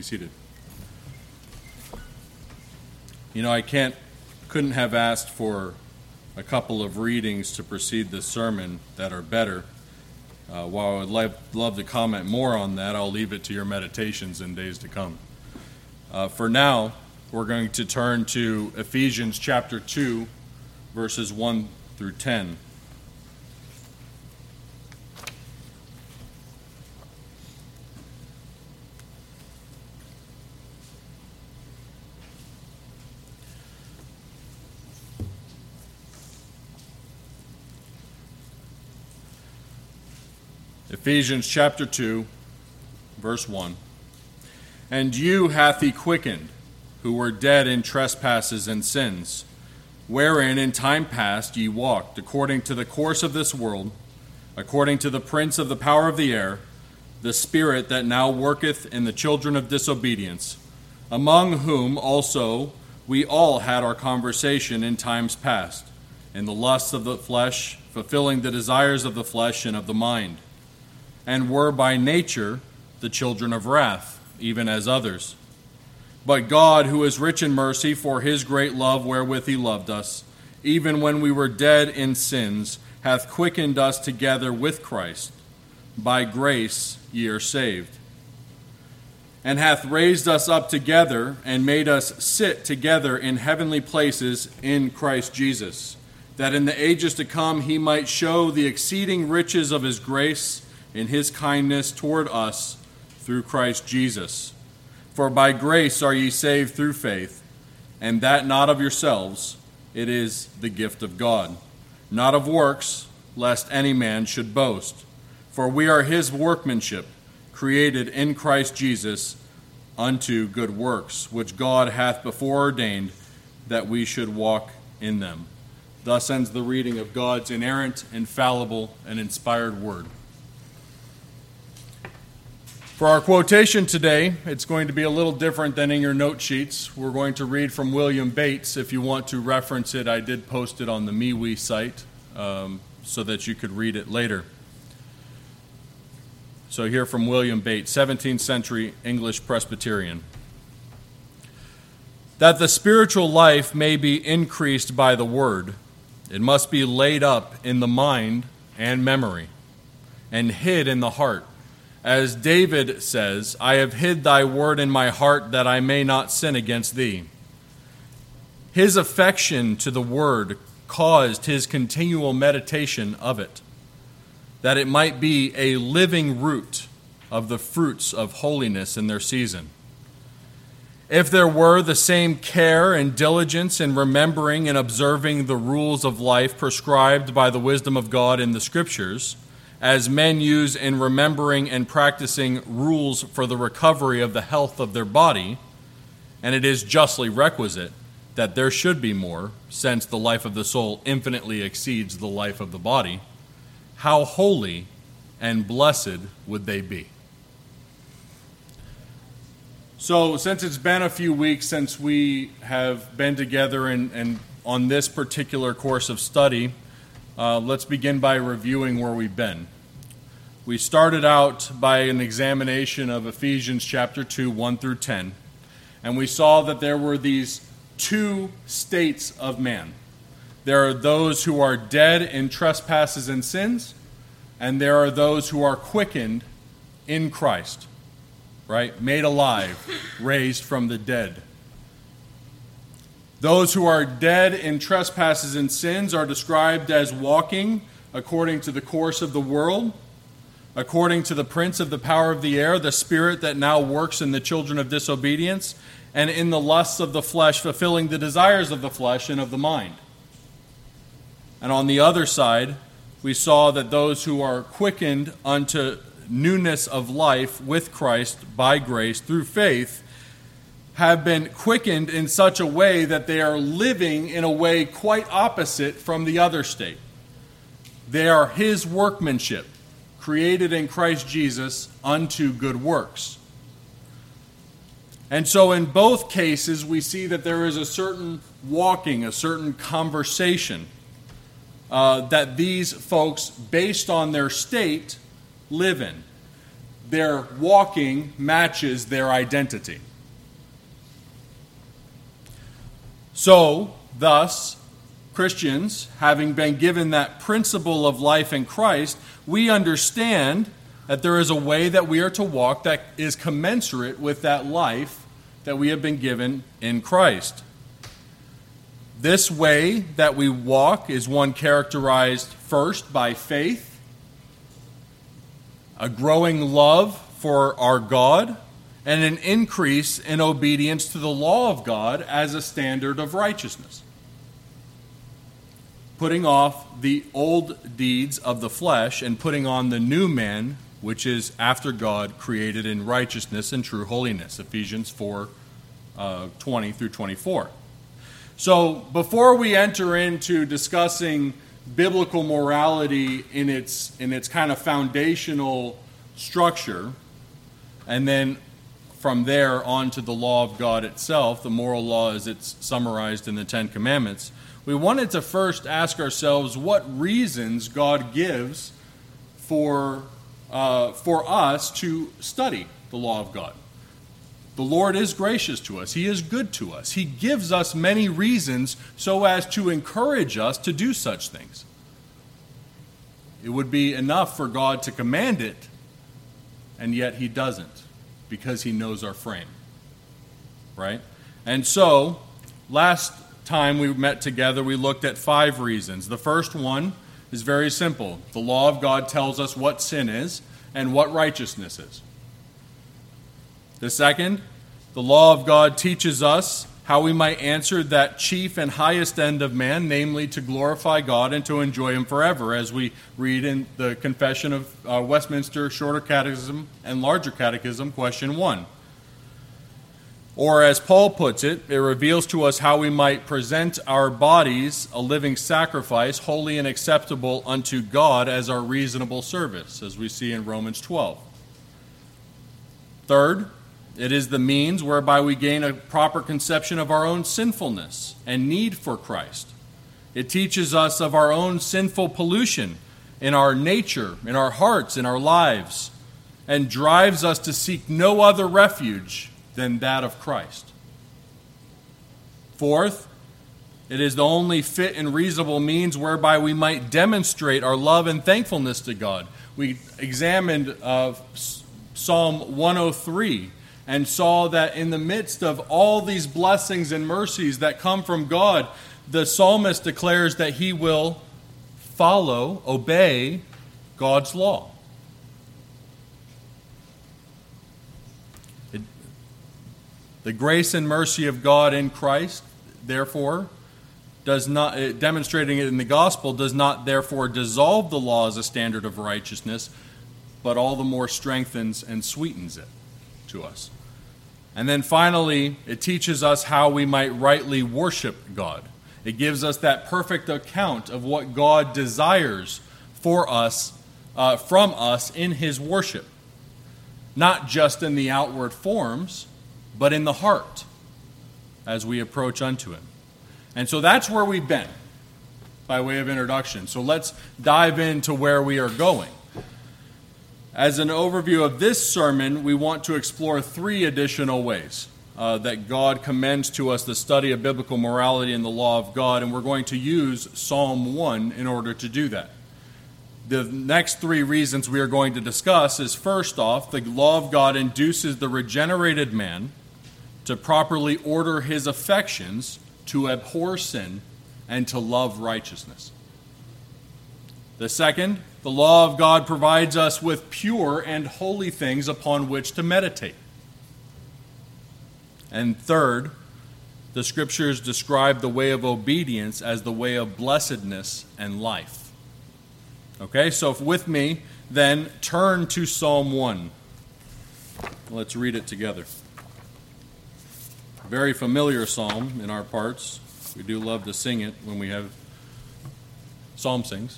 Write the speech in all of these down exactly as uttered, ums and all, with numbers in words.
Seated. You know, I can't, couldn't have asked for a couple of readings to precede this sermon that are better. Uh, while I would love, love to comment more on that, I'll leave it to your meditations in days to come. Uh, for now, we're going to turn to Ephesians chapter two, verses one through ten. Ephesians chapter two, verse one. And you hath he quickened, who were dead in trespasses and sins, wherein in time past ye walked, according to the course of this world, according to the prince of the power of the air, the spirit that now worketh in the children of disobedience, among whom also we all had our conversation in times past, in the lusts of the flesh, fulfilling the desires of the flesh and of the mind, and were by nature the children of wrath, even as others. But God, who is rich in mercy, for his great love wherewith he loved us, even when we were dead in sins, hath quickened us together with Christ. By grace ye are saved. And hath raised us up together, and made us sit together in heavenly places in Christ Jesus, that in the ages to come he might show the exceeding riches of his grace in his kindness toward us through Christ Jesus. For by grace are ye saved through faith, and that not of yourselves, it is the gift of God, not of works, lest any man should boast. For we are his workmanship, created in Christ Jesus unto good works, which God hath before ordained that we should walk in them. Thus ends the reading of God's inerrant, infallible, and inspired word. For our quotation today, it's going to be a little different than in your note sheets. We're going to read from William Bates. If you want to reference it, I did post it on the MeWe site um, so that you could read it later. So here from William Bates, seventeenth century English Presbyterian. That the spiritual life may be increased by the word, it must be laid up in the mind and memory, and hid in the heart. As David says, I have hid thy word in my heart that I may not sin against thee. His affection to the word caused his continual meditation of it, that it might be a living root of the fruits of holiness in their season. If there were the same care and diligence in remembering and observing the rules of life prescribed by the wisdom of God in the Scriptures, as men use in remembering and practicing rules for the recovery of the health of their body, and it is justly requisite that there should be more, since the life of the soul infinitely exceeds the life of the body, how holy and blessed would they be? So, since it's been a few weeks since we have been together and, and on this particular course of study, Uh, let's begin by reviewing where we've been. We started out by an examination of Ephesians chapter two, one through ten, and we saw that there were these two states of man. There are those who are dead in trespasses and sins, and there are those who are quickened in Christ, right? Made alive, raised from the dead. Those who are dead in trespasses and sins are described as walking according to the course of the world, according to the prince of the power of the air, the spirit that now works in the children of disobedience, and in the lusts of the flesh, fulfilling the desires of the flesh and of the mind. And on the other side, we saw that those who are quickened unto newness of life with Christ by grace through faith have been quickened in such a way that they are living in a way quite opposite from the other state. They are his workmanship, created in Christ Jesus unto good works. And so in both cases, we see that there is a certain walking, a certain conversation uh, that these folks, based on their state, live in. their walking matches their identity. So, thus, Christians, having been given that principle of life in Christ, we understand that there is a way that we are to walk that is commensurate with that life that we have been given in Christ. This way that we walk is one characterized first by faith, a growing love for our God, and an increase in obedience to the law of God as a standard of righteousness. Putting off the old deeds of the flesh and putting on the new man, which is after God, created in righteousness and true holiness. Ephesians four, uh, twenty through twenty-four. So before we enter into discussing biblical morality in its in its kind of foundational structure, and then from there on to the law of God itself, the moral law as it's summarized in the Ten Commandments, we wanted to first ask ourselves what reasons God gives for, uh, for us to study the law of God. The Lord is gracious to us. He is good to us. He gives us many reasons so as to encourage us to do such things. It would be enough for God to command it, and yet He doesn't, because He knows our frame. Right? And so, last time we met together, we looked at five reasons. The first one is very simple. The law of God tells us what sin is and what righteousness is. The second, the law of God teaches us how we might answer that chief and highest end of man, namely to glorify God and to enjoy Him forever, as we read in the Confession of uh, Westminster, Shorter Catechism and Larger Catechism, question one. Or as Paul puts it, it reveals to us how we might present our bodies a living sacrifice, holy and acceptable unto God as our reasonable service, as we see in Romans twelve. Third, it is the means whereby we gain a proper conception of our own sinfulness and need for Christ. It teaches us of our own sinful pollution in our nature, in our hearts, in our lives, and drives us to seek no other refuge than that of Christ. Fourth, it is the only fit and reasonable means whereby we might demonstrate our love and thankfulness to God. We examined uh, Psalm one oh three and saw that in the midst of all these blessings and mercies that come from God, the psalmist declares that he will follow, obey God's law. It, the grace and mercy of God in Christ, therefore, does not, uh, demonstrating it in the gospel, does not therefore dissolve the law as a standard of righteousness, but all the more strengthens and sweetens it to us. And then finally, it teaches us how we might rightly worship God. It gives us that perfect account of what God desires for us, uh, from us in His worship. Not just in the outward forms, but in the heart as we approach unto Him. And so that's where we've been, by way of introduction. So let's dive into where we are going. As an overview of this sermon, we want to explore three additional ways uh, that God commends to us the study of biblical morality and the law of God, and we're going to use Psalm one in order to do that. The next three reasons we are going to discuss is, first off, the law of God induces the regenerated man to properly order his affections, to abhor sin, and to love righteousness. The second, the law of God provides us with pure and holy things upon which to meditate. And third, the Scriptures describe the way of obedience as the way of blessedness and life. Okay, so if with me, then turn to Psalm one. Let's read it together. A very familiar psalm in our parts. We do love to sing it when we have psalm sings.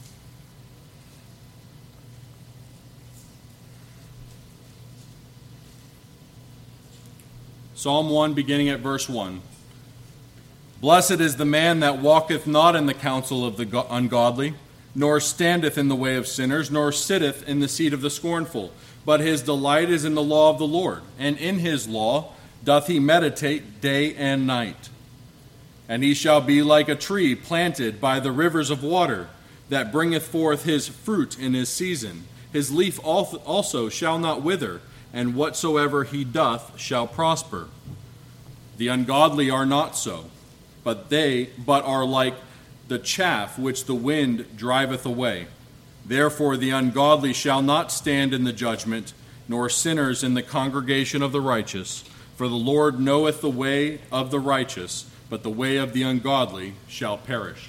Psalm one, beginning at verse one. Blessed is the man that walketh not in the counsel of the ungodly, nor standeth in the way of sinners, nor sitteth in the seat of the scornful. but his delight is in the law of the Lord, and in his law doth he meditate day and night. And he shall be like a tree planted by the rivers of water, that bringeth forth his fruit in his season. His leaf also shall not wither, and whatsoever he doth shall prosper. The ungodly are not so, but they but are like the chaff which the wind driveth away. Therefore the ungodly shall not stand in the judgment, nor sinners in the congregation of the righteous. For the Lord knoweth the way of the righteous, but the way of the ungodly shall perish.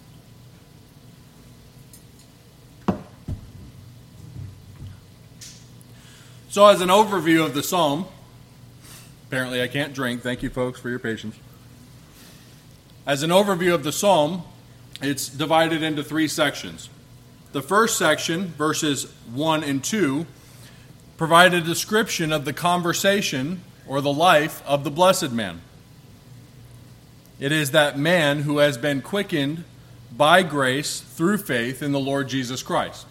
So as an overview of the psalm, apparently I can't drink. Thank you, folks, for your patience. As an overview of the psalm, it's divided into three sections. The first section, verses one and two, provide a description of the conversation or the life of the blessed man. It is that man who has been quickened by grace through faith in the Lord Jesus Christ.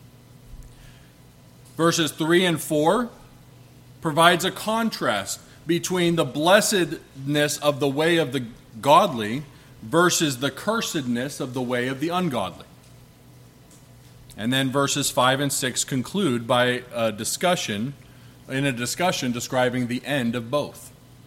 Verses three and four provides a contrast between the blessedness of the way of the godly versus the cursedness of the way of the ungodly. And then verses five and six conclude by a discussion, in a discussion describing the end of both.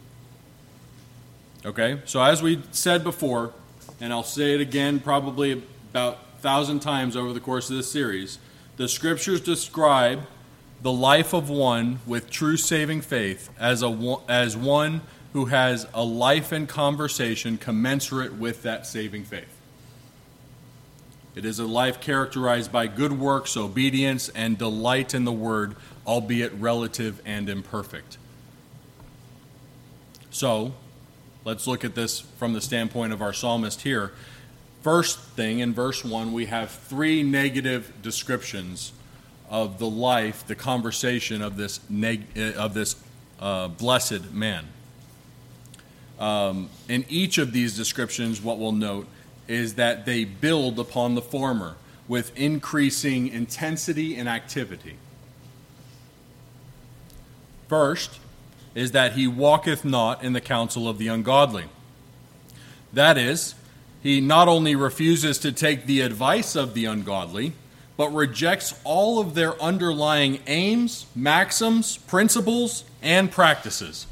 Okay, so as we said before, and I'll say it again probably about a thousand times over the course of this series, the Scriptures describe the life of one with true saving faith as a as one who has a life and conversation commensurate with that saving faith. It is a life characterized by good works, obedience, and delight in the Word, albeit relative and imperfect. So, let's look at this from the standpoint of our psalmist here. First thing, in verse one, we have three negative descriptions of the life, the conversation of this neg- of this uh, blessed man. Um, in each of these descriptions, what we'll note is that they build upon the former with increasing intensity and activity. First is that he walketh not in the counsel of the ungodly. That is, he not only refuses to take the advice of the ungodly, but rejects all of their underlying aims, maxims, principles, and practices.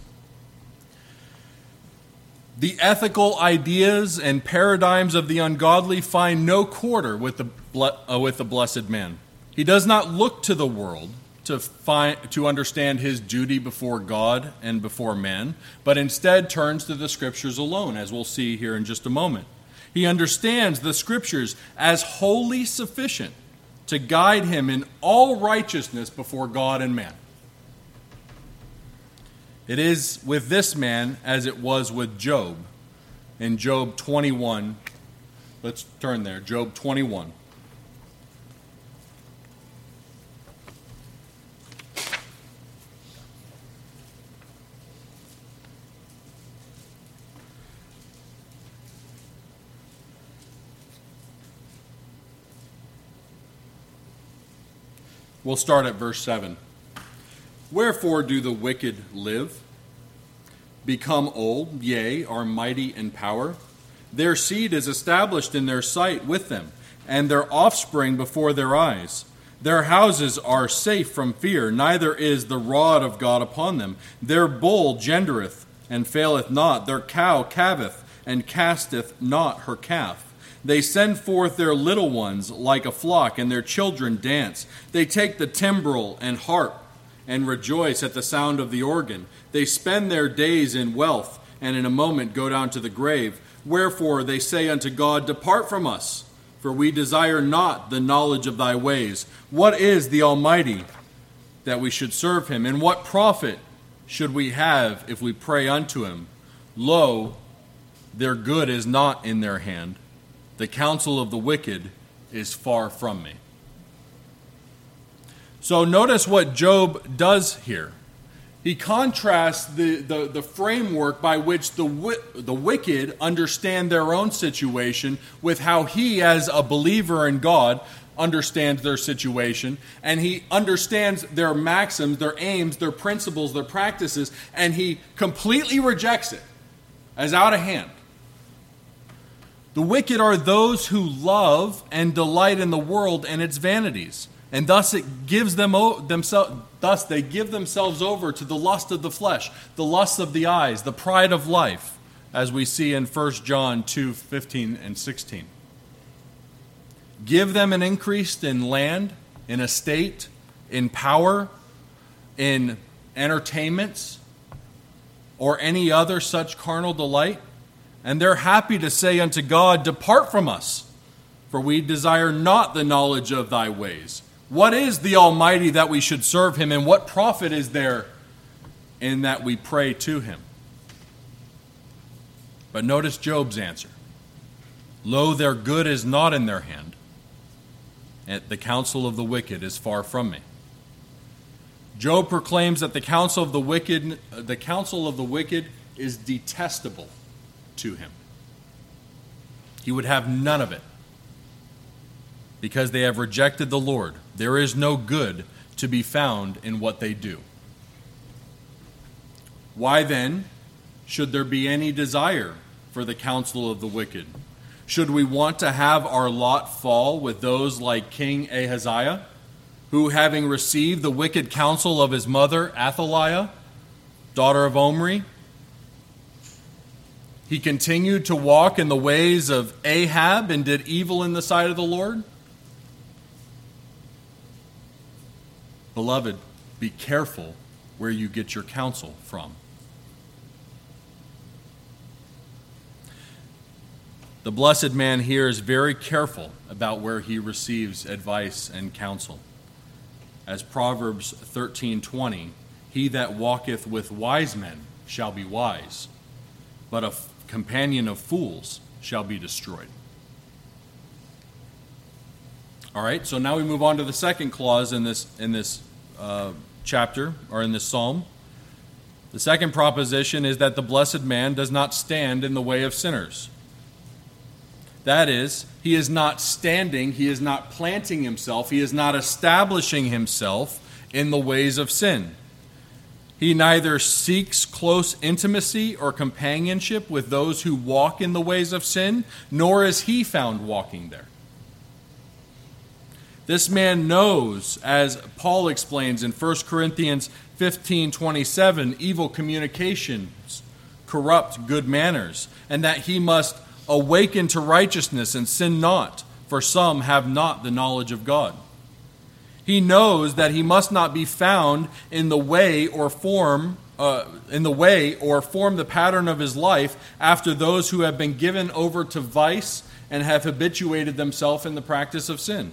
The ethical ideas and paradigms of the ungodly find no quarter with the uh, with the blessed man. He does not look to the world to find to understand his duty before God and before man, but instead turns to the Scriptures alone, as we'll see here in just a moment. He understands the Scriptures as wholly sufficient to guide him in all righteousness before God and man. It is with this man as it was with Job. In Job twenty-one, let's turn there, Job twenty-one. We'll start at verse seven. Wherefore do the wicked live, become old, yea, are mighty in power? Their seed is established in their sight with them, and their offspring before their eyes. Their houses are safe from fear, neither is the rod of God upon them. Their bull gendereth, and faileth not. Their cow calveth, and casteth not her calf. They send forth their little ones like a flock, and their children dance. They take the timbrel and harp, and rejoice at the sound of the organ. They spend their days in wealth, and in a moment go down to the grave. Wherefore they say unto God, Depart from us, for we desire not the knowledge of thy ways. What is the Almighty, that we should serve him? And what profit should we have if we pray unto him? Lo, their good is not in their hand. The counsel of the wicked is far from me. So notice what Job does here. He contrasts the, the, the framework by which the, the wicked understand their own situation with how he, as a believer in God, understands their situation, and he understands their maxims, their aims, their principles, their practices, and he completely rejects it as out of hand. The wicked are those who love and delight in the world and its vanities, and thus it gives them themselves. Thus they give themselves over to the lust of the flesh, the lust of the eyes, the pride of life, as we see in First John two fifteen and sixteen. Give them an increase in land, in estate, in power, in entertainments, or any other such carnal delight, and they're happy to say unto God, Depart from us, for we desire not the knowledge of thy ways. What is the Almighty that we should serve him, and what profit is there in that we pray to him? But notice Job's answer. Lo, their good is not in their hand, and the counsel of the wicked is far from me. Job proclaims that the counsel of the wicked, the counsel of the wicked is detestable to him. He would have none of it, because they have rejected the Lord. There is no good to be found in what they do. Why then should there be any desire for the counsel of the wicked? Should we want to have our lot fall with those like King Ahaziah, who, having received the wicked counsel of his mother Athaliah, daughter of Omri, he continued to walk in the ways of Ahab and did evil in the sight of the Lord? Beloved, be careful where you get your counsel from. The blessed man here is very careful about where he receives advice and counsel. As Proverbs thirteen twenty, he that walketh with wise men shall be wise, but a f- companion of fools shall be destroyed. All right, so now we move on to the second clause in this in this uh, chapter, or in this psalm. The second proposition is that the blessed man does not stand in the way of sinners. That is, he is not standing, he is not planting himself, he is not establishing himself in the ways of sin. He neither seeks close intimacy or companionship with those who walk in the ways of sin, nor is he found walking there. This man knows, as Paul explains in First Corinthians fifteen twenty-seven, evil communications corrupt good manners, and that he must awaken to righteousness and sin not, for some have not the knowledge of God. He knows that he must not be found in the way or form uh, in the way or form the pattern of his life after those who have been given over to vice and have habituated themselves in the practice of sin.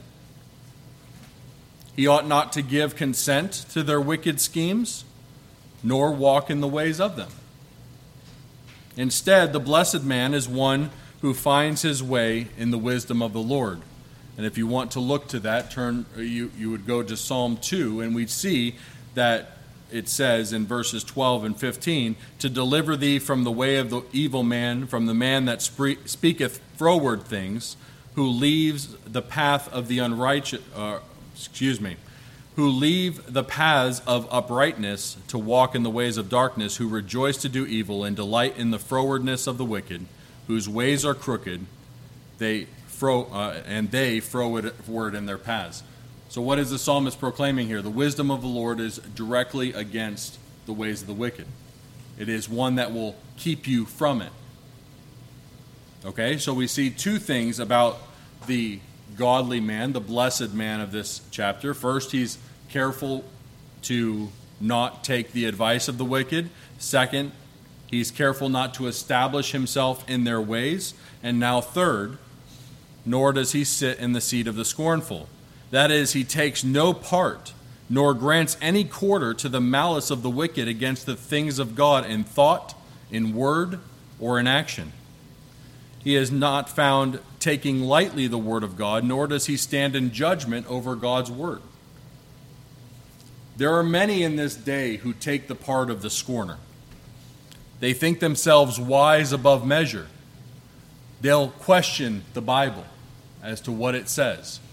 He ought not to give consent to their wicked schemes, nor walk in the ways of them. Instead, the blessed man is one who finds his way in the wisdom of the Lord. And if you want to look to that, turn you, you would go to Psalm two, and we'd see that it says in verses twelve and fifteen, to deliver thee from the way of the evil man, from the man that spree- speaketh froward things, who leaves the path of the unrighteous, uh, excuse me, who leave the paths of uprightness to walk in the ways of darkness, who rejoice to do evil and delight in the frowardness of the wicked, whose ways are crooked, they fro uh, and they froward in their paths. So what is the psalmist proclaiming here? The wisdom of the Lord is directly against the ways of the wicked. It is one that will keep you from it. Okay, so we see two things about the godly man, the blessed man of this chapter. First, he's careful to not take the advice of the wicked. Second, he's careful not to establish himself in their ways. And now third, nor does he sit in the seat of the scornful. That is, he takes no part, nor grants any quarter to the malice of the wicked against the things of God in thought, in word, or in action. He is not found taking lightly the word of God, nor does he stand in judgment over God's word. There are many in this day who take the part of the scorner. They think themselves wise above measure. They'll question the Bible as to what it says.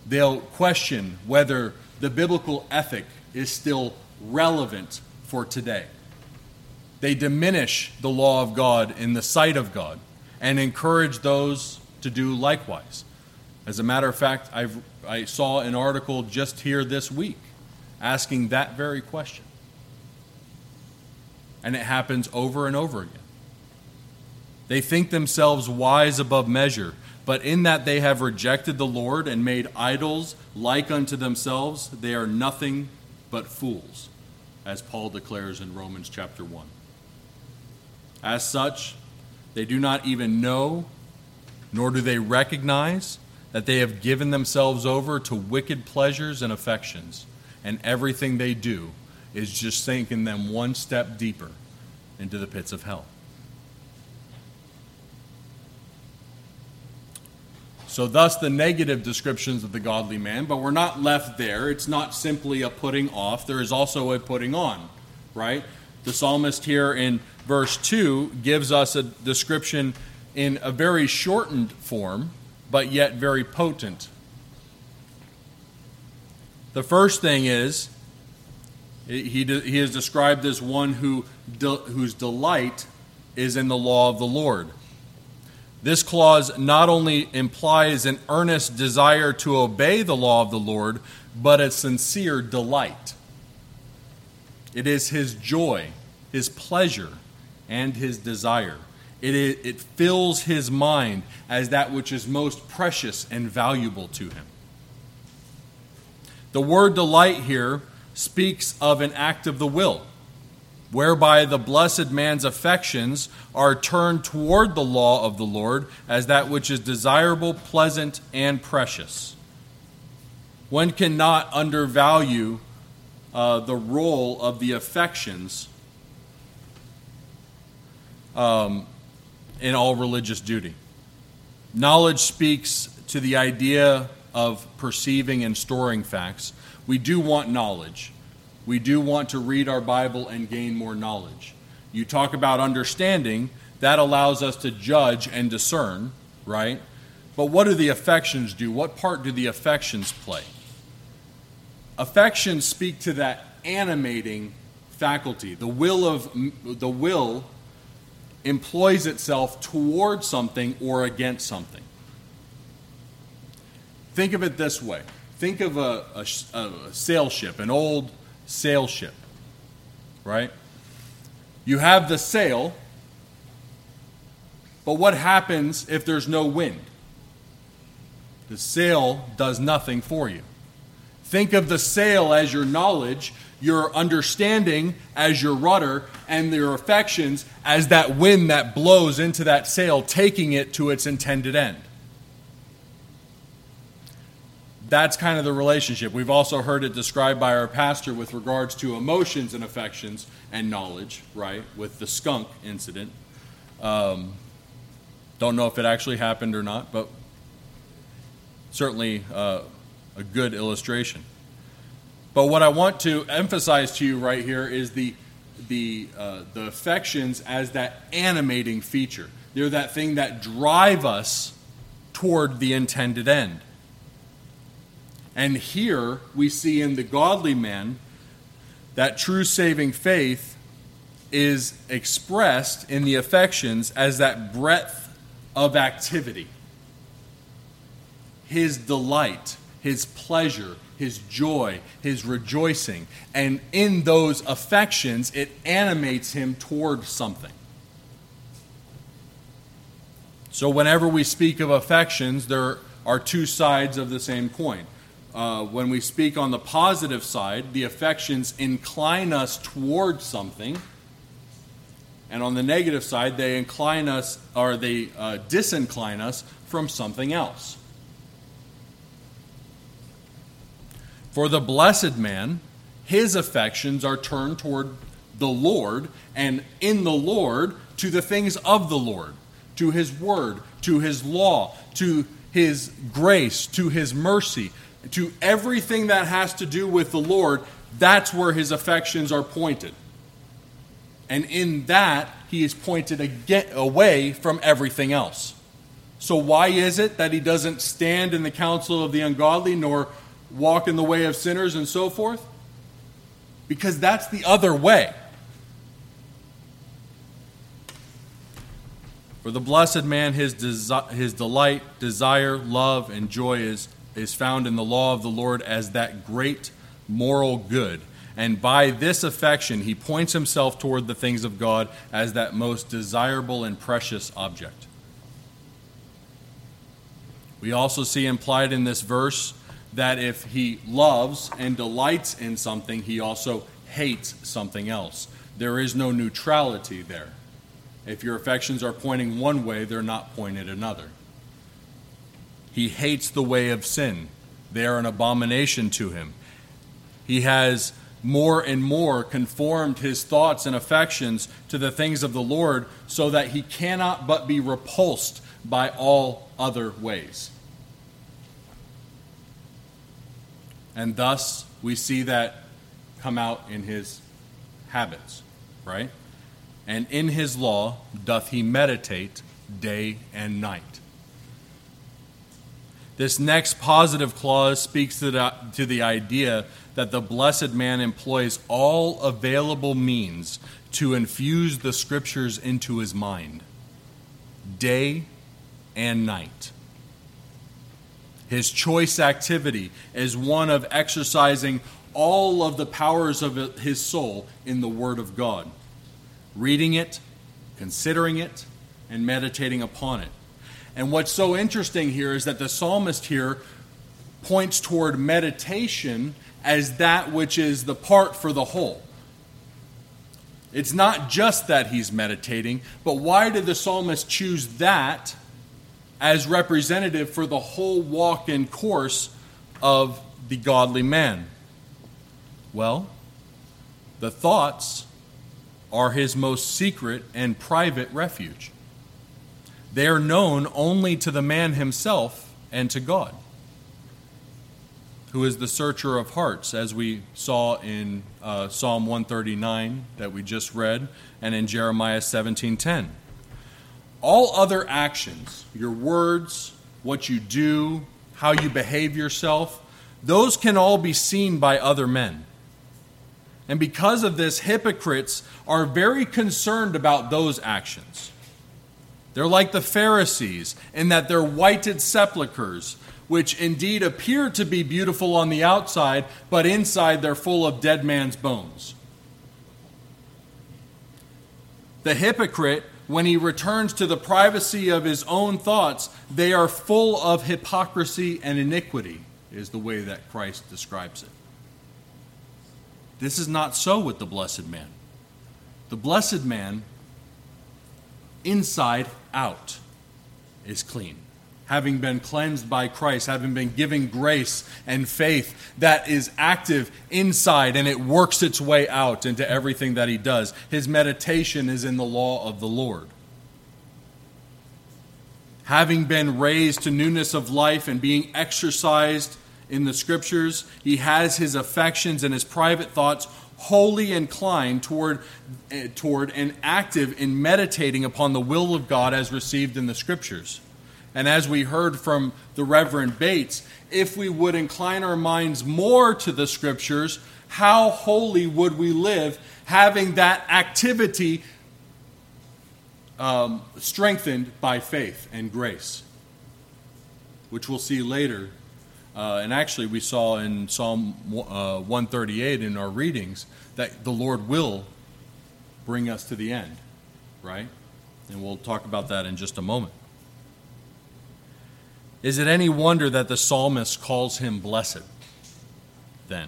They'll question whether the biblical ethic is still relevant for today. They diminish the law of God in the sight of God and encourage those to do likewise. As a matter of fact, I've, I saw an article just here this week asking that very question. And it happens over and over again. They think themselves wise above measure, but in that they have rejected the Lord and made idols like unto themselves, they are nothing but fools, as Paul declares in Romans chapter one. As such, they do not even know, nor do they recognize that they have given themselves over to wicked pleasures and affections, and everything they do is just sinking them one step deeper into the pits of hell. So thus the negative descriptions of the godly man, but we're not left there. It's not simply a putting off. There is also a putting on, right? The psalmist here in verse two gives us a description in a very shortened form, but yet very potent. The first thing is, he, he is described as one who de, whose delight is in the law of the Lord. This clause not only implies an earnest desire to obey the law of the Lord, but a sincere delight. It is his joy, his pleasure, and his desire. It, is, it fills his mind as that which is most precious and valuable to him. The word delight here speaks of an act of the will, whereby the blessed man's affections are turned toward the law of the Lord as that which is desirable, pleasant, and precious. One cannot undervalue uh, the role of the affections um, in all religious duty. Knowledge speaks to the idea of perceiving and storing facts. We do want knowledge. We do want to read our Bible and gain more knowledge. You talk about understanding, that allows us to judge and discern, right? But what do the affections do? What part do the affections play? Affections speak to that animating faculty. The will of the will employs itself toward something or against something. Think of it this way. Think of a, a, a sail ship, an old sail ship, right? You have the sail, but what happens if there's no wind? The sail does nothing for you. Think of the sail as your knowledge, your understanding as your rudder, and your affections as that wind that blows into that sail, taking it to its intended end. That's kind of the relationship. We've also heard it described by our pastor with regards to emotions and affections and knowledge, right, with the skunk incident. Um, don't know if it actually happened or not, but certainly uh, a good illustration. But what I want to emphasize to you right here is the the uh, the affections as that animating feature. They're that thing that drive us toward the intended end. And here we see in the godly man that true saving faith is expressed in the affections as that breadth of activity. His delight, his pleasure, his joy, his rejoicing. And in those affections, it animates him toward something. So whenever we speak of affections, there are two sides of the same coin. Uh, when we speak on the positive side, the affections incline us toward something. And on the negative side, they incline us, or they uh, disincline us from something else. For the blessed man, his affections are turned toward the Lord, and in the Lord, to the things of the Lord, to his word, to his law, to his grace, to his mercy, to everything that has to do with the Lord. That's where his affections are pointed. And in that, he is pointed again, away from everything else. So why is it that he doesn't stand in the counsel of the ungodly nor walk in the way of sinners and so forth? Because that's the other way. For the blessed man, his desi- his delight, desire, love, and joy is, is found in the law of the Lord as that great moral good. And by this affection, he points himself toward the things of God as that most desirable and precious object. We also see implied in this verse that if he loves and delights in something, he also hates something else. There is no neutrality there. If your affections are pointing one way, they're not pointed another. He hates the way of sin. They are an abomination to him. He has more and more conformed his thoughts and affections to the things of the Lord so that he cannot but be repulsed by all other ways. And thus, we see that come out in his habits, right? And in his law doth he meditate day and night. This next positive clause speaks to the, to the idea that the blessed man employs all available means to infuse the Scriptures into his mind, day and night. His choice activity is one of exercising all of the powers of his soul in the Word of God, reading it, considering it, and meditating upon it. And what's so interesting here is that the psalmist here points toward meditation as that which is the part for the whole. It's not just that he's meditating, but why did the psalmist choose that as representative for the whole walk and course of the godly man? Well, the thoughts are his most secret and private refuge. They are known only to the man himself and to God, who is the searcher of hearts, as we saw in uh, Psalm one thirty-nine that we just read, and in Jeremiah seventeen ten. All other actions, your words, what you do, how you behave yourself, those can all be seen by other men. And because of this, hypocrites are very concerned about those actions. They're like the Pharisees in that they're whited sepulchres, which indeed appear to be beautiful on the outside, but inside they're full of dead man's bones. The hypocrite, when he returns to the privacy of his own thoughts, they are full of hypocrisy and iniquity, is the way that Christ describes it. This is not so with the blessed man. The blessed man, inside out, is clean. Having been cleansed by Christ, having been given grace and faith that is active inside and it works its way out into everything that he does. His meditation is in the law of the Lord. Having been raised to newness of life and being exercised in the Scriptures, he has his affections and his private thoughts wholly inclined toward, uh, toward and active in meditating upon the will of God as received in the Scriptures. And as we heard from the Reverend Bates, if we would incline our minds more to the Scriptures, how holy would we live having that activity um, strengthened by faith and grace, which we'll see later. Uh, and actually, we saw in Psalm uh, one thirty-eight in our readings that the Lord will bring us to the end, right? And we'll talk about that in just a moment. Is it any wonder that the psalmist calls him blessed, then?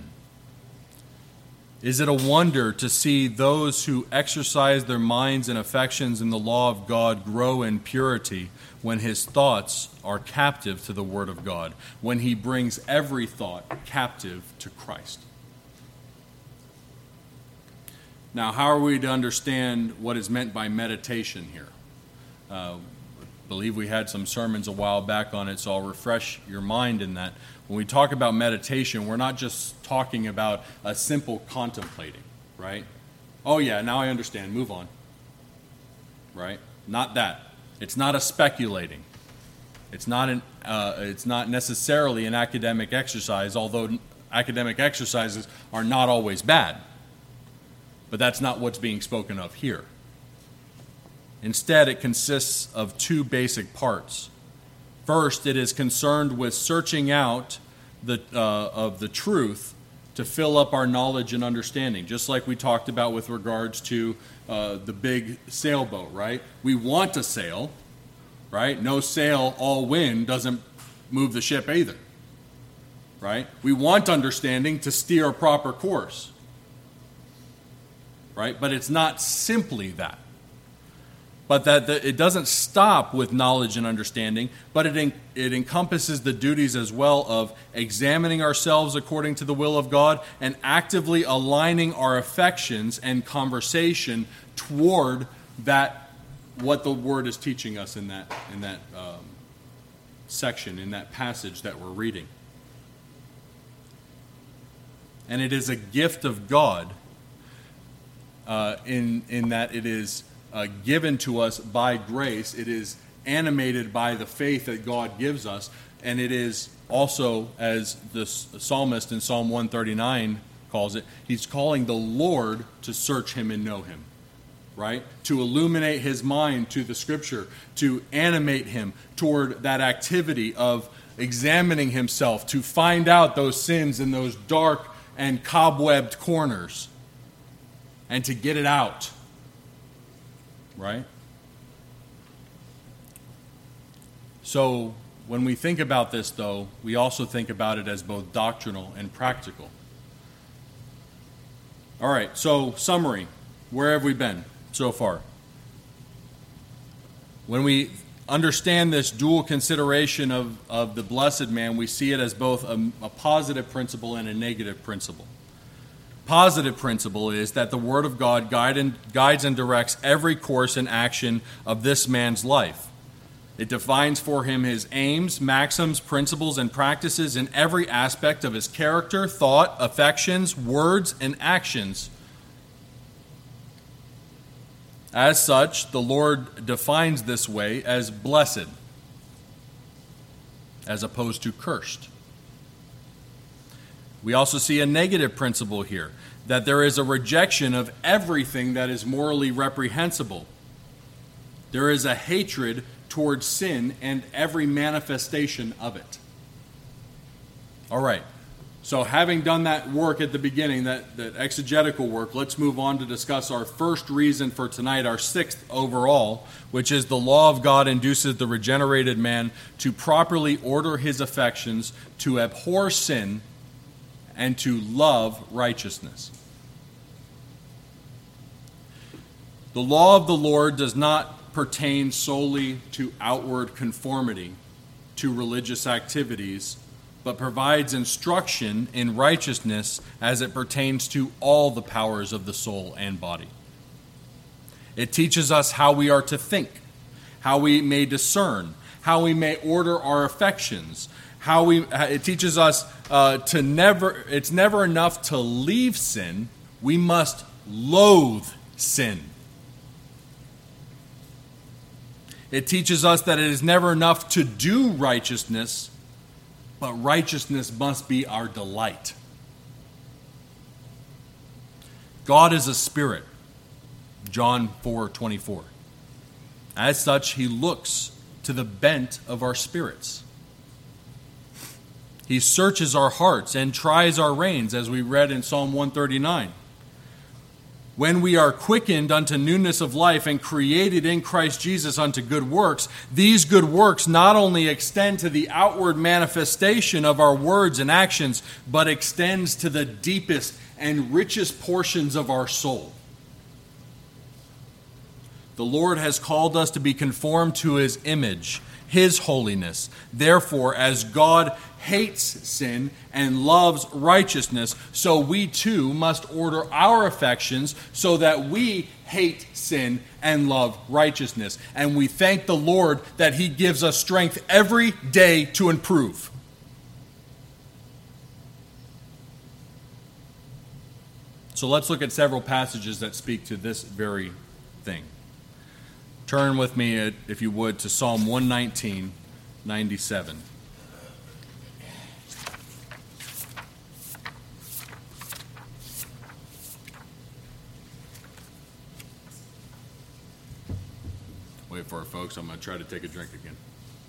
Is it a wonder to see those who exercise their minds and affections in the law of God grow in purity when his thoughts are captive to the Word of God, when he brings every thought captive to Christ? Now, how are we to understand what is meant by meditation here? Uh, I believe we had some sermons a while back on it, so I'll refresh your mind in that. When we talk about meditation, we're not just talking about a simple contemplating, right? Oh yeah, now I understand, move on, right? Not that. It's not a speculating. It's not an uh, it's not necessarily an academic exercise, although academic exercises are not always bad. But that's not what's being spoken of here. Instead, it consists of two basic parts. First, it is concerned with searching out the uh, of the truth to fill up our knowledge and understanding, just like we talked about with regards to uh, the big sailboat, right? We want to sail, right? No sail, all wind doesn't move the ship either, right? We want understanding to steer a proper course, right? But it's not simply that. But that the, it doesn't stop with knowledge and understanding, but it en- it encompasses the duties as well of examining ourselves according to the will of God and actively aligning our affections and conversation toward that, what the Word is teaching us in that in that um, section, in that passage that we're reading. And it is a gift of God uh, in in that it is Uh, given to us by grace. It is animated by the faith that God gives us, and it is also, as the psalmist in Psalm one thirty-nine calls it, he's calling the Lord to search him and know him, right? To illuminate his mind to the Scripture, to animate him toward that activity of examining himself, to find out those sins in those dark and cobwebbed corners, and to get it out. Right? So when we think about this, though, we also think about it as both doctrinal and practical. All right, so summary. Where have we been so far? When we understand this dual consideration of, of the blessed man, we see it as both a, a positive principle and a negative principle. Positive principle is that the Word of God guide and, guides and directs every course and action of this man's life. It defines for him his aims, maxims, principles, and practices in every aspect of his character, thought, affections, words, and actions. As such, the Lord defines this way as blessed, as opposed to cursed. We also see a negative principle here, that there is a rejection of everything that is morally reprehensible. There is a hatred towards sin and every manifestation of it. All right, so having done that work at the beginning, that, that exegetical work, let's move on to discuss our first reason for tonight, our sixth overall, which is the law of God induces the regenerated man to properly order his affections, to abhor sin, and to love righteousness. The law of the Lord does not pertain solely to outward conformity to religious activities, but provides instruction in righteousness as it pertains to all the powers of the soul and body. It teaches us how we are to think, how we may discern, how we may order our affections, how we, it teaches us uh, to never, it's never enough to leave sin, we must loathe sin. It teaches us that it is never enough to do righteousness, but righteousness must be our delight. God is a spirit, John four twenty-four. As such, he looks to the bent of our spirits. He searches our hearts and tries our reins, as we read in Psalm one thirty-nine. When we are quickened unto newness of life and created in Christ Jesus unto good works, these good works not only extend to the outward manifestation of our words and actions, but extends to the deepest and richest portions of our soul. The Lord has called us to be conformed to his image, his holiness. Therefore, as God hates sin and loves righteousness, so we too must order our affections so that we hate sin and love righteousness. And we thank the Lord that he gives us strength every day to improve. So let's look at several passages that speak to this very thing. Turn with me, if you would, to Psalm one nineteen, ninety-seven. Wait for it, folks. I'm going to try to take a drink again.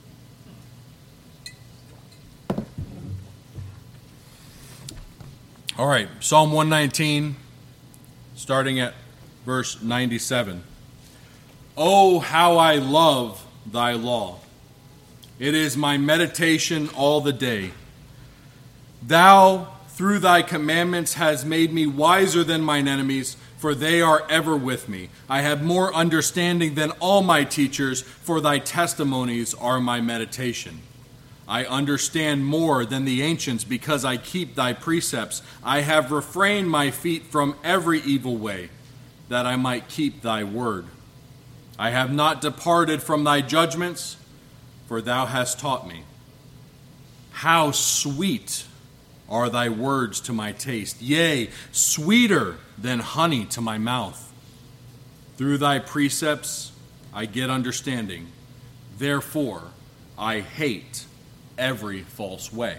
All right, Psalm one nineteen, starting at verse ninety-seven. Oh, how I love thy law. It is my meditation all the day. Thou, through thy commandments, hast made me wiser than mine enemies, for they are ever with me. I have more understanding than all my teachers, for thy testimonies are my meditation. I understand more than the ancients, because I keep thy precepts. I have refrained my feet from every evil way, that I might keep thy word. I have not departed from thy judgments, for thou hast taught me. How sweet are thy words to my taste, yea, sweeter than honey to my mouth. Through thy precepts I get understanding. Therefore I hate every false way.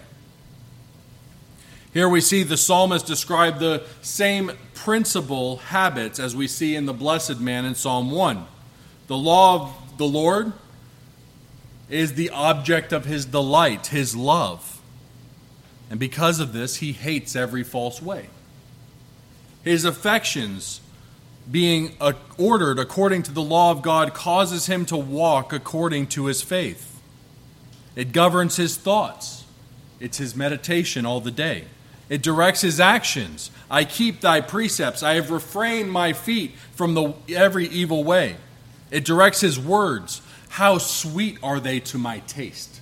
Here we see the psalmist describe the same principal habits as we see in the blessed man in Psalm one. The law of the Lord is the object of his delight, his love. And because of this, he hates every false way. His affections, being ordered according to the law of God, causes him to walk according to his faith. It governs his thoughts. It's his meditation all the day. It directs his actions. I keep thy precepts. I have refrained my feet from the, every evil way. It directs his words. How sweet are they to my taste.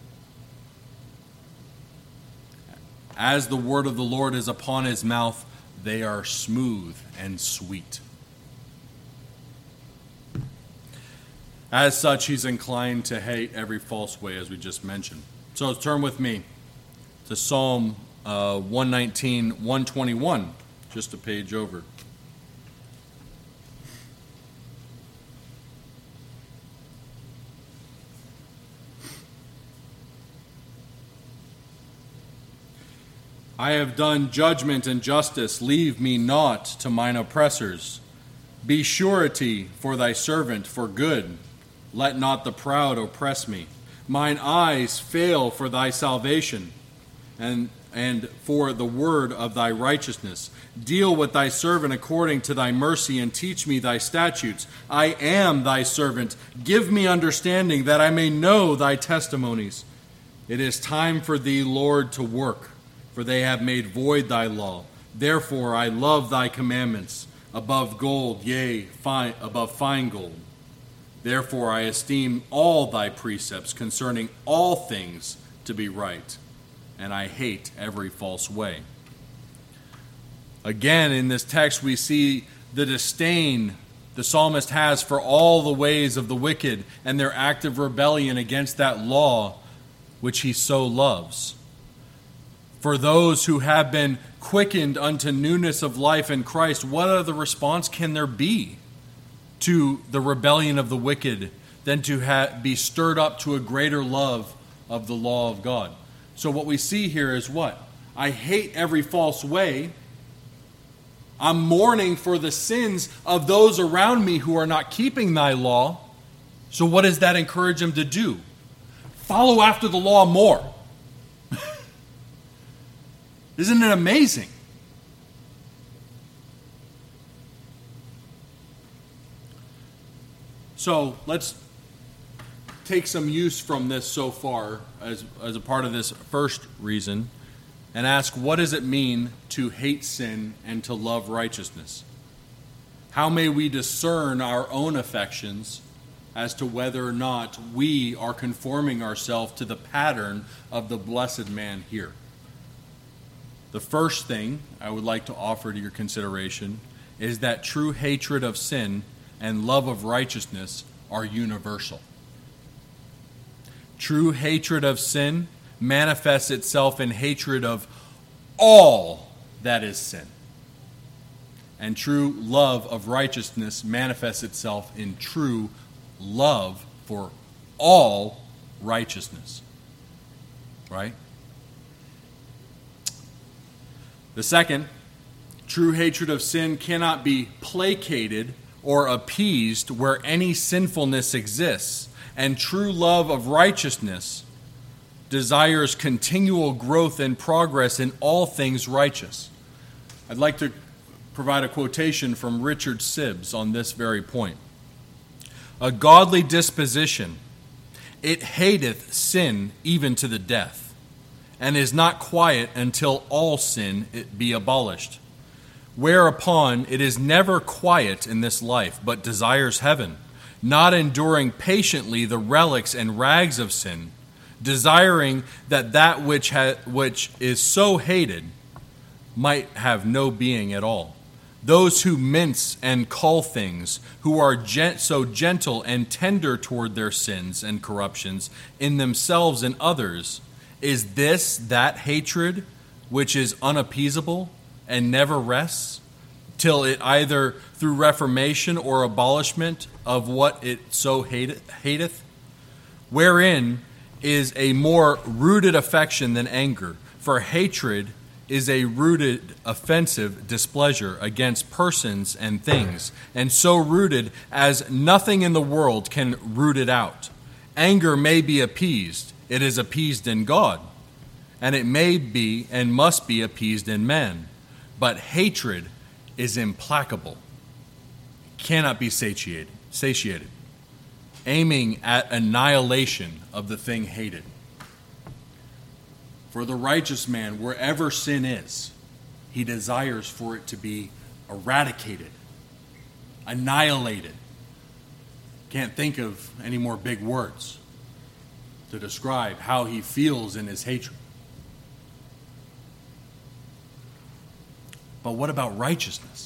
As the word of the Lord is upon his mouth, they are smooth and sweet. As such, he's inclined to hate every false way, as we just mentioned. So turn with me to Psalm uh, one nineteen, one twenty-one, just a page over. I have done judgment and justice. Leave me not to mine oppressors. Be surety for thy servant for good. Let not the proud oppress me. Mine eyes fail for thy salvation, and, and for the word of thy righteousness. Deal with thy servant according to thy mercy, and teach me thy statutes. I am thy servant. Give me understanding, that I may know thy testimonies. It is time for thee, Lord, to work, for they have made void thy law. Therefore I love thy commandments above gold, yea, fine, above fine gold. Therefore I esteem all thy precepts concerning all things to be right, and I hate every false way. Again, in this text we see the disdain the psalmist has for all the ways of the wicked and their active rebellion against that law which he so loves. For those who have been quickened unto newness of life in Christ, what other response can there be to the rebellion of the wicked than to ha- be stirred up to a greater love of the law of God? So what we see here is what? I hate every false way. I'm mourning for the sins of those around me who are not keeping thy law. So what does that encourage him to do? Follow after the law more. Isn't it amazing? So let's take some use from this so far as, as a part of this first reason and ask, what does it mean to hate sin and to love righteousness? How may we discern our own affections as to whether or not we are conforming ourselves to the pattern of the blessed man here? The first thing I would like to offer to your consideration is that true hatred of sin and love of righteousness are universal. True hatred of sin manifests itself in hatred of all that is sin. And true love of righteousness manifests itself in true love for all righteousness. Right? The second, true hatred of sin cannot be placated or appeased where any sinfulness exists, and true love of righteousness desires continual growth and progress in all things righteous. I'd like to provide a quotation from Richard Sibbes on this very point. A godly disposition, it hateth sin even to the death, and is not quiet until all sin it be abolished. Whereupon it is never quiet in this life, but desires heaven, not enduring patiently the relics and rags of sin, desiring that that which ha- which is so hated might have no being at all. Those who mince and cull things, who are gent- so gentle and tender toward their sins and corruptions in themselves and others, is this that hatred which is unappeasable and never rests, till it either through reformation or abolishment of what it so hateth, hateth? Wherein is a more rooted affection than anger, for hatred is a rooted offensive displeasure against persons and things, and so rooted as nothing in the world can root it out. Anger may be appeased, it is appeased in God, and it may be and must be appeased in men. But hatred is implacable, cannot be satiated, satiated, aiming at annihilation of the thing hated. For the righteous man, wherever sin is, he desires for it to be eradicated, annihilated. Can't think of any more big words to describe how he feels in his hatred. But what about righteousness?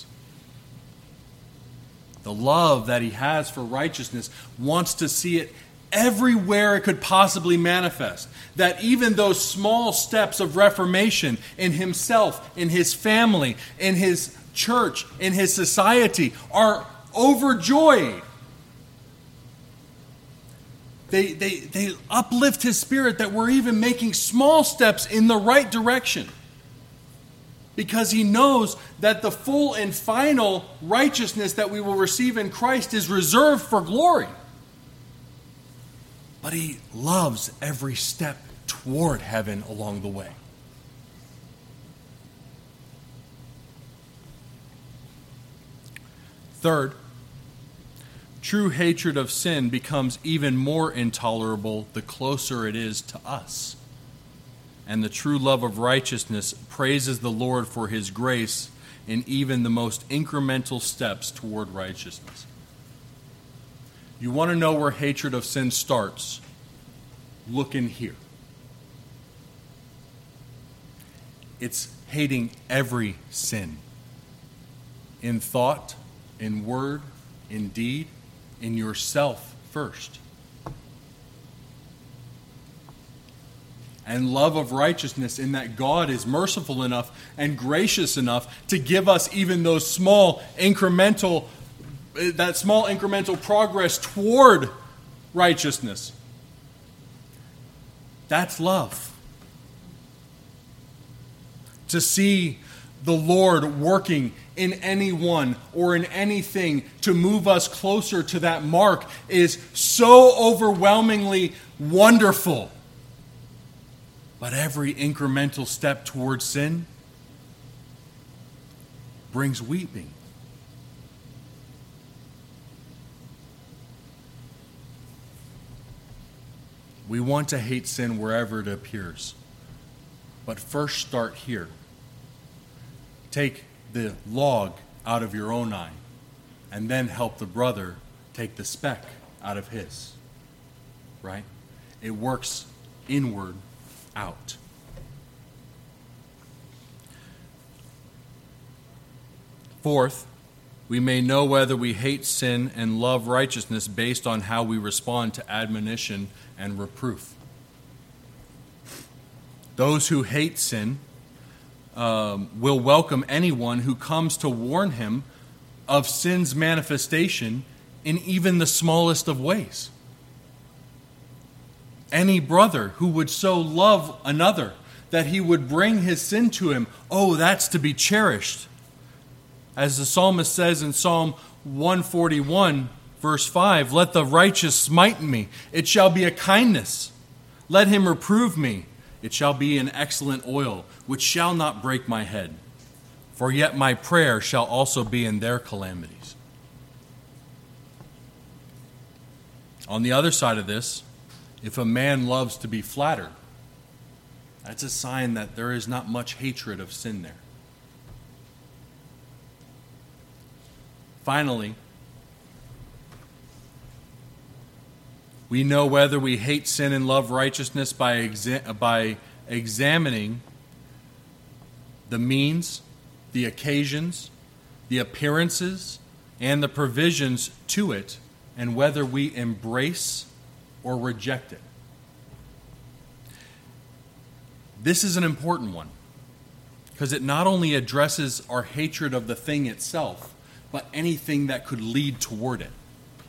The love that he has for righteousness wants to see it everywhere it could possibly manifest. That even those small steps of reformation in himself, in his family, in his church, in his society are overjoyed. They, they, they uplift his spirit that we're even making small steps in the right direction. Because he knows that the full and final righteousness that we will receive in Christ is reserved for glory. But he loves every step toward heaven along the way. Third, true hatred of sin becomes even more intolerable the closer it is to us. And the true love of righteousness praises the Lord for his grace in even the most incremental steps toward righteousness. You want to know where hatred of sin starts? Look in here. It's hating every sin. In thought, in word, in deed, in yourself first. And love of righteousness in that God is merciful enough and gracious enough to give us even those small incremental that small incremental progress toward righteousness. That's love. To see the Lord working in anyone or in anything to move us closer to that mark is so overwhelmingly wonderful. But every incremental step towards sin brings weeping. We want to hate sin wherever it appears. But first start here. Take the log out of your own eye, and then help the brother take the speck out of his. Right? It works inward out. Fourth, we may know whether we hate sin and love righteousness based on how we respond to admonition and reproof. Those who hate sin um, will welcome anyone who comes to warn him of sin's manifestation in even the smallest of ways. any brother who would so love another that he would bring his sin to him, oh, that's to be cherished. As the psalmist says in Psalm one forty-one, verse five, let the righteous smite me, it shall be a kindness. Let him reprove me, it shall be an excellent oil, which shall not break my head. For yet my prayer shall also be in their calamities. On the other side of this, if a man loves to be flattered, that's a sign that there is not much hatred of sin there. Finally, we know whether we hate sin and love righteousness by, exa- by examining the means, the occasions, the appearances, and the provisions to it, and whether we embrace or reject it. This is an important one, because it not only addresses our hatred of the thing itself, but anything that could lead toward it.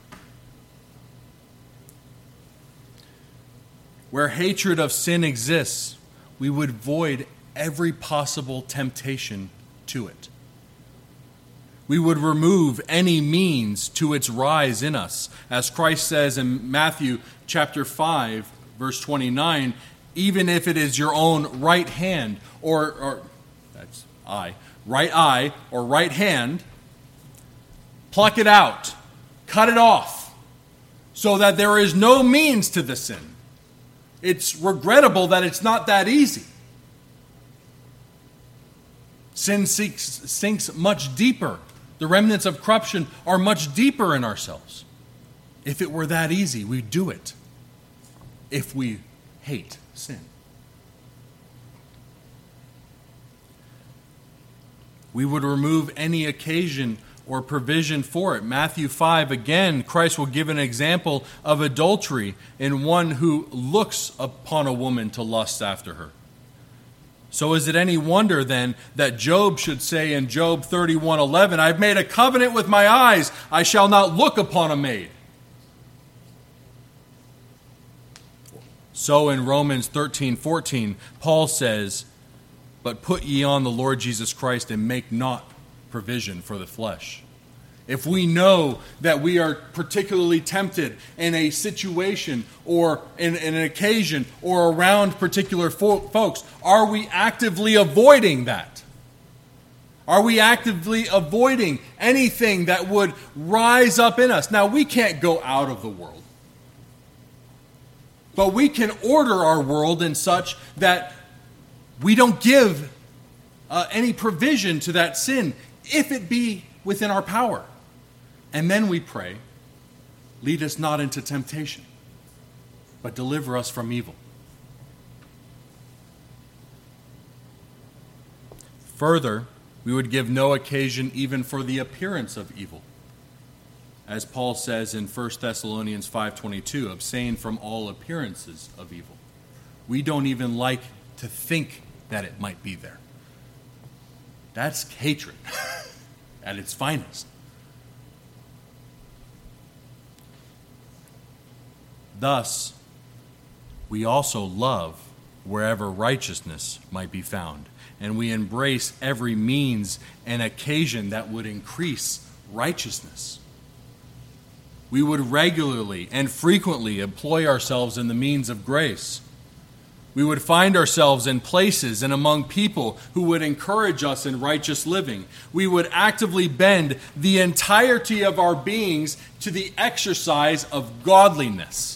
Where hatred of sin exists, we would avoid every possible temptation to it. We would remove any means to its rise in us. As Christ says in Matthew chapter five, verse twenty-nine, even if it is your own right hand, or, or that's eye, right eye or right hand, pluck it out, cut it off, so that there is no means to the sin. It's regrettable that it's not that easy. Sin sinks, sinks much deeper. The remnants of corruption are much deeper in ourselves. If it were that easy, we'd do it. If we hate sin. We would remove any occasion or provision for it. Matthew five, again, Christ will give an example of adultery in one who looks upon a woman to lust after her. So is it any wonder then that Job should say in Job thirty-one eleven, I've made a covenant with my eyes, I shall not look upon a maid. So in Romans thirteen fourteen, Paul says, but put ye on the Lord Jesus Christ and make not provision for the flesh. If we know that we are particularly tempted in a situation or in, in an occasion or around particular fo- folks, are we actively avoiding that? Are we actively avoiding anything that would rise up in us? Now, we can't go out of the world, but we can order our world in such that we don't give uh, any provision to that sin, if it be within our power. And then we pray, lead us not into temptation, but deliver us from evil. Further, we would give no occasion even for the appearance of evil. As Paul says in First Thessalonians five twenty-two, abstain from all appearances of evil. We don't even like to think that it might be there. That's hatred at its finest. Thus, we also love wherever righteousness might be found, and we embrace every means and occasion that would increase righteousness. We would regularly and frequently employ ourselves in the means of grace. We would find ourselves in places and among people who would encourage us in righteous living. We would actively bend the entirety of our beings to the exercise of godliness.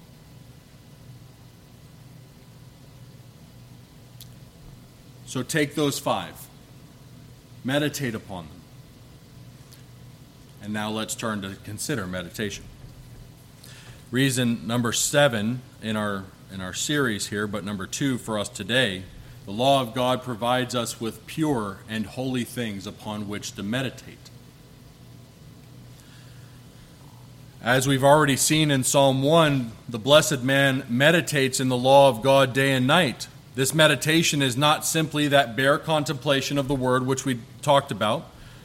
So take those five. Meditate upon them. And now let's turn to consider meditation. Reason number seven in our in our series here, but number two for us today, the law of God provides us with pure and holy things upon which to meditate. As we've already seen in Psalm one, the blessed man meditates in the law of God day and night. This meditation is not simply that bare contemplation of the word which we talked about,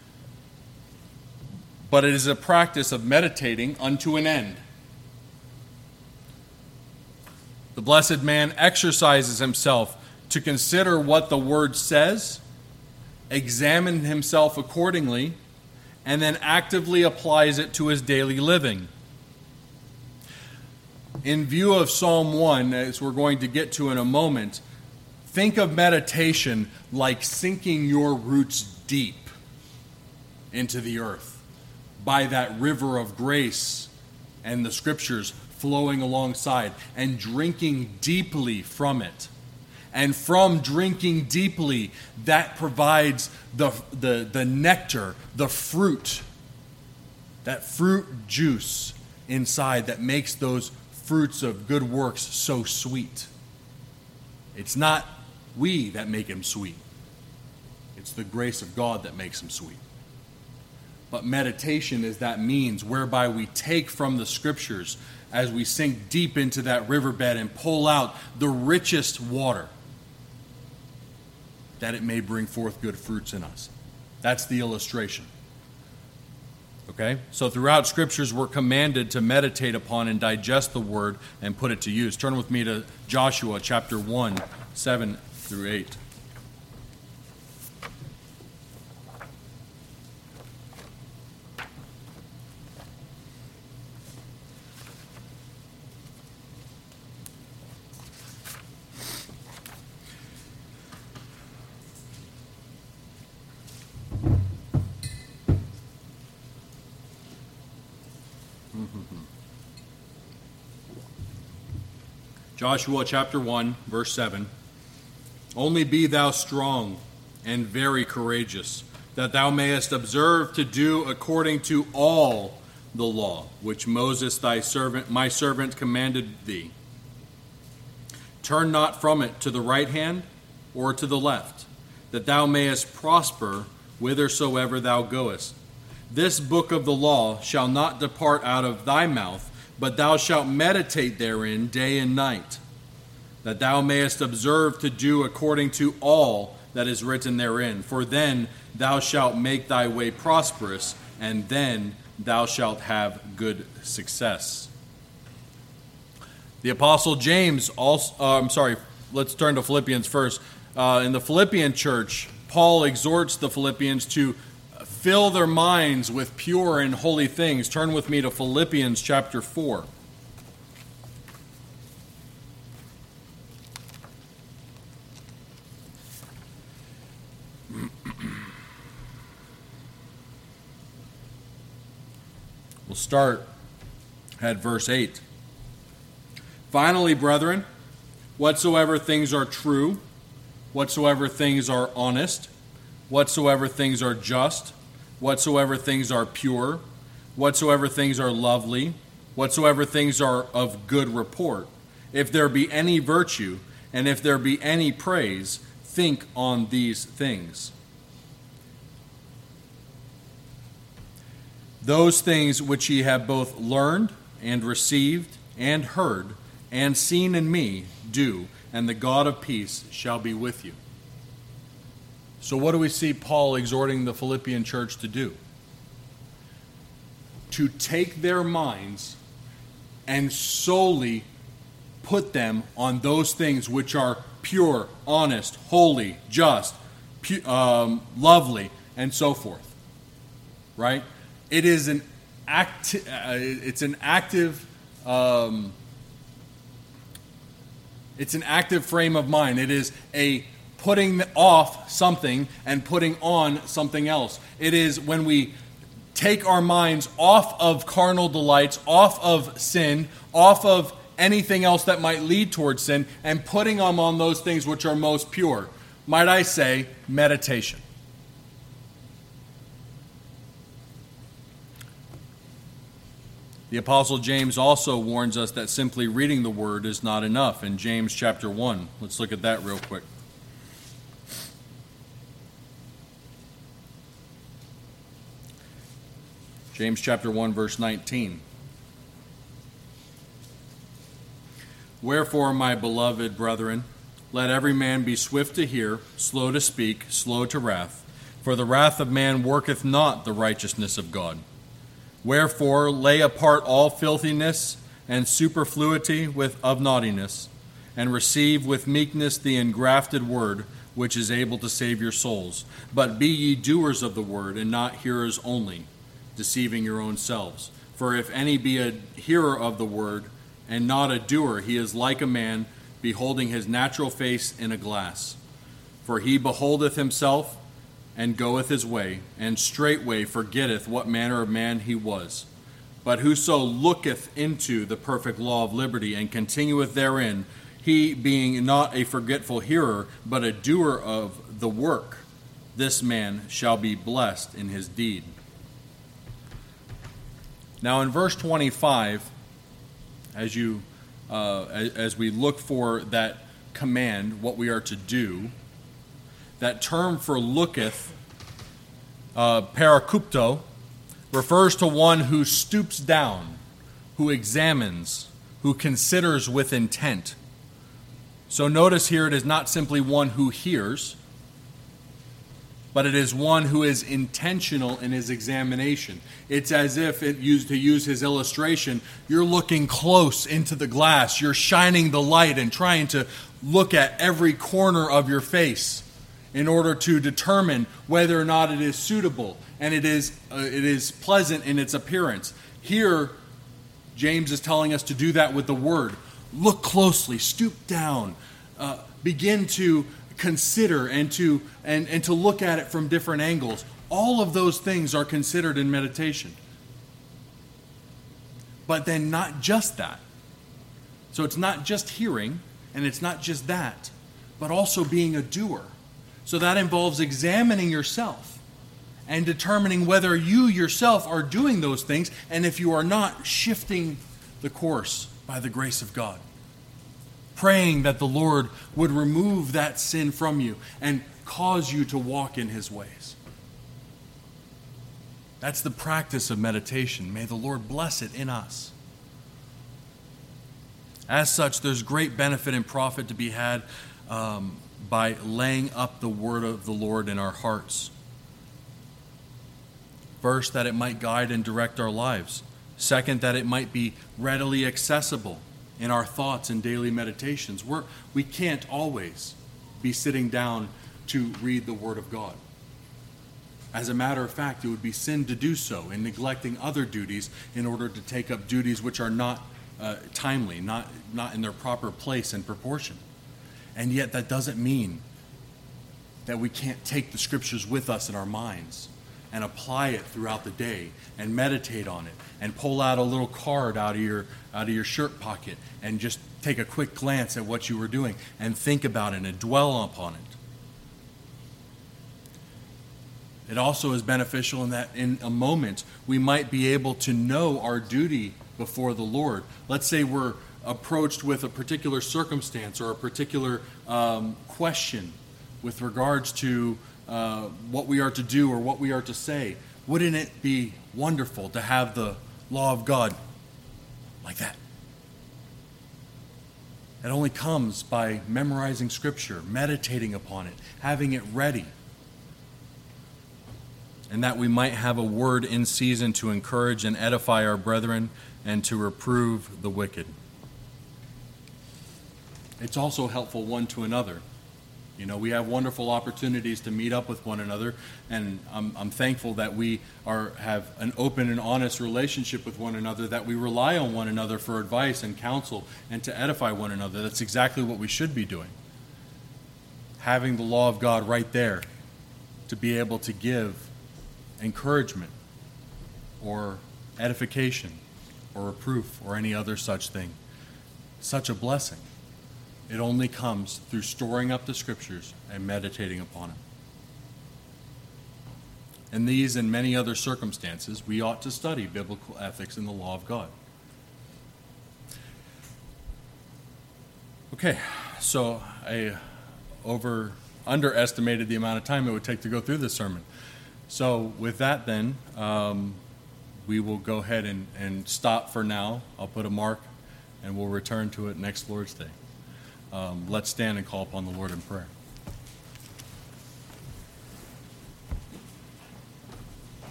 but it is a practice of meditating unto an end. The blessed man exercises himself to consider what the word says, examine himself accordingly, and then actively applies it to his daily living. In view of Psalm one, as we're going to get to in a moment, think of meditation like sinking your roots deep into the earth by that river of grace and the scriptures flowing alongside, and drinking deeply from it. And from drinking deeply, that provides the, the, the nectar, the fruit, that fruit juice inside that makes those fruits of good works so sweet. It's not we that make him sweet. It's the grace of God that makes him sweet. But meditation is that means whereby we take from the scriptures as we sink deep into that riverbed and pull out the richest water, that it may bring forth good fruits in us. That's the illustration. Okay? So throughout scriptures, we're commanded to meditate upon and digest the word and put it to use. Turn with me to Joshua chapter one, seven through eight. Joshua chapter one, verse seven. Only be thou strong and very courageous, that thou mayest observe to do according to all the law which Moses thy servant, my servant, commanded thee. Turn not from it to the right hand or to the left, that thou mayest prosper whithersoever thou goest. This book of the law shall not depart out of thy mouth, but thou shalt meditate therein day and night, that thou mayest observe to do according to all that is written therein. For then thou shalt make thy way prosperous, and then thou shalt have good success. The Apostle James also, uh, I'm sorry, let's turn to Philippians first. Uh, in the Philippian church, Paul exhorts the Philippians to fill their minds with pure and holy things. Turn with me to Philippians chapter four. We'll start at verse eight. Finally, brethren, whatsoever things are true, whatsoever things are honest, whatsoever things are just, whatsoever things are pure, whatsoever things are lovely, whatsoever things are of good report, if there be any virtue, and if there be any praise, think on these things. Those things which ye have both learned and received and heard and seen in me, do, and the God of peace shall be with you. So what do we see Paul exhorting the Philippian church to do? To take their minds and solely put them on those things which are pure, honest, holy, just, pu- um, lovely, and so forth. Right? It is an acti- uh, it's an active um, it's an active frame of mind. It is a putting off something and putting on something else. It is when we take our minds off of carnal delights, off of sin, off of anything else that might lead towards sin, and putting them on those things which are most pure. Might I say, meditation. The Apostle James also warns us that simply reading the Word is not enough in James chapter one. Let's look at that real quick. James chapter one, verse nineteen. Wherefore, my beloved brethren, let every man be swift to hear, slow to speak, slow to wrath. For the wrath of man worketh not the righteousness of God. Wherefore, lay apart all filthiness and superfluity with of naughtiness, and receive with meekness the engrafted word, which is able to save your souls. But be ye doers of the word, and not hearers only, deceiving your own selves. For if any be a hearer of the word, and not a doer, he is like a man beholding his natural face in a glass. For he beholdeth himself, and goeth his way, and straightway forgetteth what manner of man he was. But whoso looketh into the perfect law of liberty, and continueth therein, he being not a forgetful hearer, but a doer of the work, this man shall be blessed in his deed. Now in verse twenty-five, as you uh, as, as we look for that command, what we are to do, that term for looketh, uh, parakupto, refers to one who stoops down, who examines, who considers with intent. So notice here it is not simply one who hears, but it is one who is intentional in his examination. It's as if, it used to use his illustration, you're looking close into the glass, you're shining the light and trying to look at every corner of your face in order to determine whether or not it is suitable and it is uh, it is pleasant in its appearance. Here, James is telling us to do that with the word. Look closely, stoop down, uh, begin to consider and to and, and to look at it from different angles. All of those things are considered in meditation. But then not just that. So it's not just hearing, and it's not just that, but also being a doer. So that involves examining yourself and determining whether you yourself are doing those things, and if you are not, shifting the course by the grace of God. Praying that the Lord would remove that sin from you and cause you to walk in his ways. That's the practice of meditation. May the Lord bless it in us. As such, there's great benefit and profit to be had um, by laying up the word of the Lord in our hearts. First, that it might guide and direct our lives. Second, that it might be readily accessible in our thoughts and daily meditations. We're, we can't always be sitting down to read the Word of God. As a matter of fact, it would be sin to do so in neglecting other duties in order to take up duties which are not uh, timely, not, not in their proper place and proportion. And yet that doesn't mean that we can't take the Scriptures with us in our minds and apply it throughout the day and meditate on it and pull out a little card out of your out of your shirt pocket and just take a quick glance at what you were doing and think about it and dwell upon it. It also is beneficial in that in a moment we might be able to know our duty before the Lord. Let's say we're approached with a particular circumstance or a particular um, question with regards to uh, what we are to do or what we are to say. Wouldn't it be wonderful to have the law of God like that? It only comes by memorizing Scripture, meditating upon it, having it ready, and that we might have a word in season to encourage and edify our brethren and to reprove the wicked. It's also helpful one to another. You know, we have wonderful opportunities to meet up with one another, and I'm, I'm thankful that we are have an open and honest relationship with one another, that we rely on one another for advice and counsel and to edify one another. That's exactly what we should be doing. Having the law of God right there to be able to give encouragement or edification or reproof or any other such thing. Such a blessing. It only comes through storing up the Scriptures and meditating upon it. In these and many other circumstances, we ought to study biblical ethics and the law of God. Okay, so I over underestimated the amount of time it would take to go through this sermon. So with that then, um, we will go ahead and, and stop for now. I'll put a mark and we'll return to it next Lord's Day. Um, let's stand and call upon the Lord in prayer.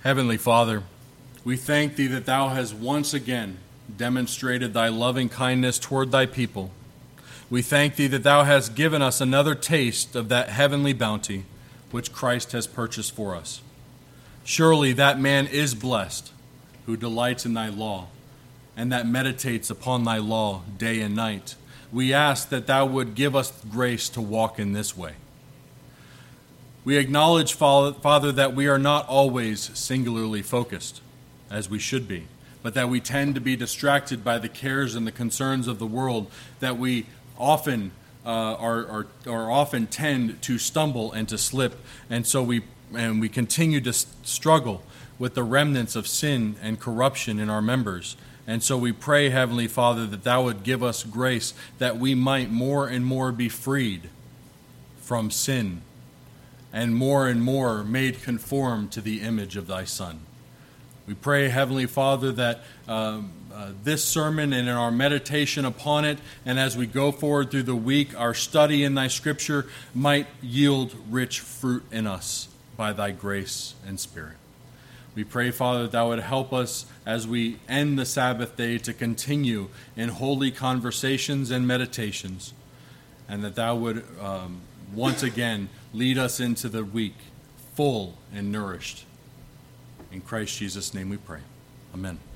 Heavenly Father, we thank thee that thou hast once again demonstrated thy loving kindness toward thy people. We thank thee that thou hast given us another taste of that heavenly bounty which Christ has purchased for us. Surely that man is blessed who delights in thy law and that meditates upon thy law day and night. We ask that thou would give us grace to walk in this way. We acknowledge, Father, that we are not always singularly focused, as we should be, but that we tend to be distracted by the cares and the concerns of the world, that we often uh, are, are, are often tend to stumble and to slip, and so we and we continue to struggle with the remnants of sin and corruption in our members. And so we pray, Heavenly Father, that thou would give us grace that we might more and more be freed from sin and more and more made conform to the image of thy Son. We pray, Heavenly Father, that um, uh, this sermon and in our meditation upon it, and as we go forward through the week, our study in thy Scripture might yield rich fruit in us by thy grace and Spirit. We pray, Father, that thou would help us as we end the Sabbath day to continue in holy conversations and meditations, and that thou would um, once again lead us into the week full and nourished. In Christ Jesus' name we pray. Amen.